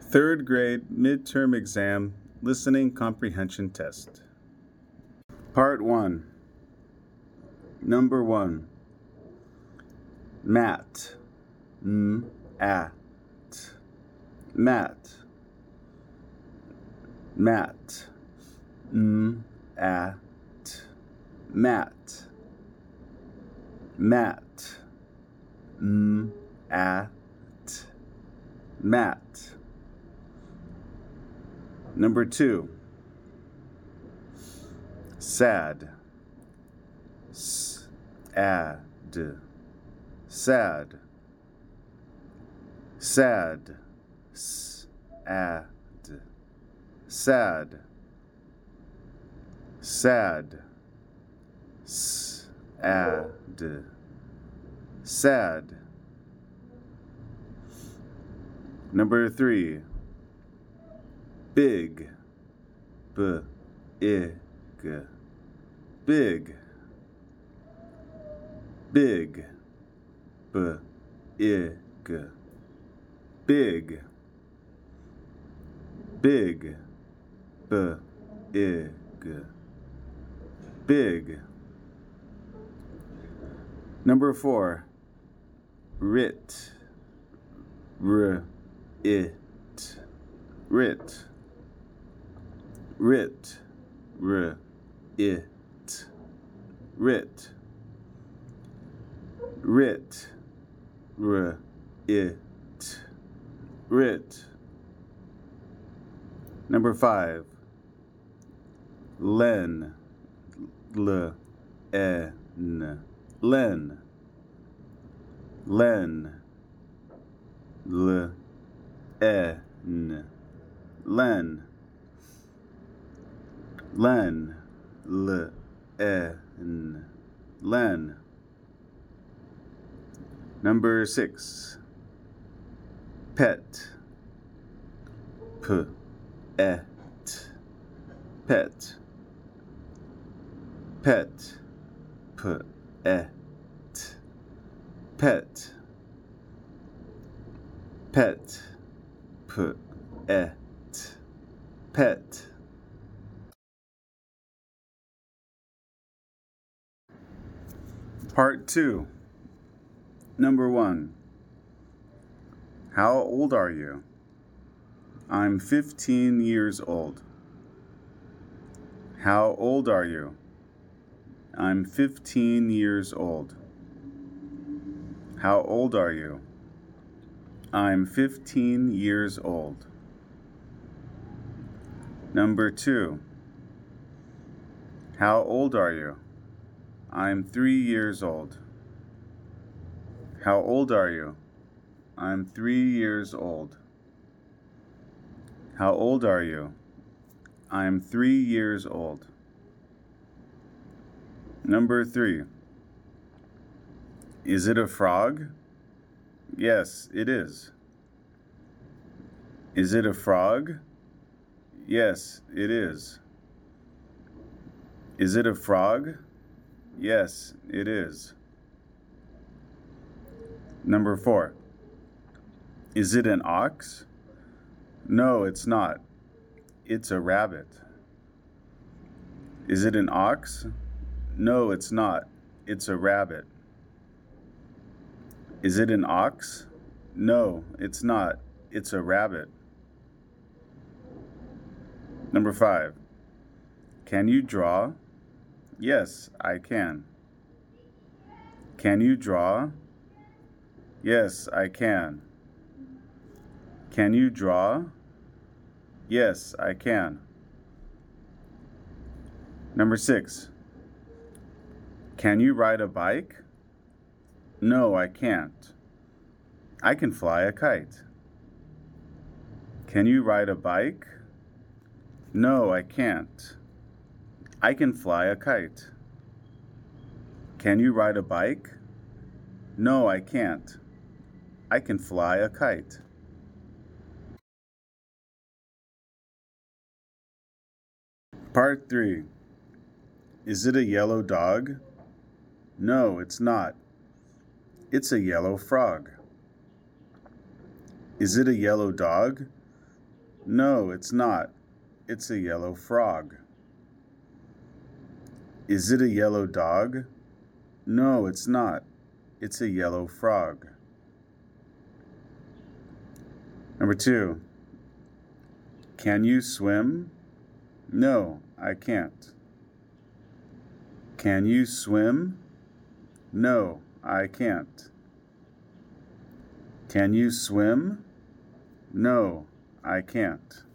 Third grade midterm exam listening comprehension test. Part 1. Number 1. Mat. At. Mat. Mat. At. Mat. Mat. At. Mat. Number 2. Sad. Sad. Sad. Sad. Sad. Sad. Sad. Sad. Sad. Number 3. Big. B-I-G. Big. Big. B-I-G. Big. Big. B-I-G. Big. Number 4. Writ. R-I-T. Writ. Writ. R-I-T. Writ. Writ. R-I-T. Writ. Number 5. Len. L-E-N. Len. Len. L-E-N. Len. Len. L-E-N. Len. Number 6. Pet. P-E-T. Pet. Pet. P-E-T. Pet. Pet. P-E-T. Pet. Part 2. Number 1. How old are you? I'm 15 years old. How old are you? I'm 15 years old. How old are you? I'm 15 years old. Number 2. How old are you? I'm 3 years old. How old are you? I'm 3 years old. How old are you? I'm 3 years old. Number 3. Is it a frog? Yes, it is. Is it a frog? Yes, it is. Is it a frog? Yes, it is. Number 4. Is it an ox? No, it's not. It's a rabbit. Is it an ox? No, it's not. It's a rabbit. Is it an ox? No, it's not. It's a rabbit. Number 5. Can you draw? Yes, I can. Can you draw? Yes, I can. Can you draw? Yes, I can. Number 6. Can you ride a bike? No, I can't. I can fly a kite. Can you ride a bike? No, I can't. I can fly a kite. Can you ride a bike? No, I can't. I can fly a kite. Part 3. Is it a yellow dog? No, it's not. It's a yellow frog. Is it a yellow dog? No, it's not. It's a yellow frog. Is it a yellow dog? No, it's not. It's a yellow frog. Number 2. Can you swim? No, I can't. Can you swim? No, I can't. Can you swim? No, I can't.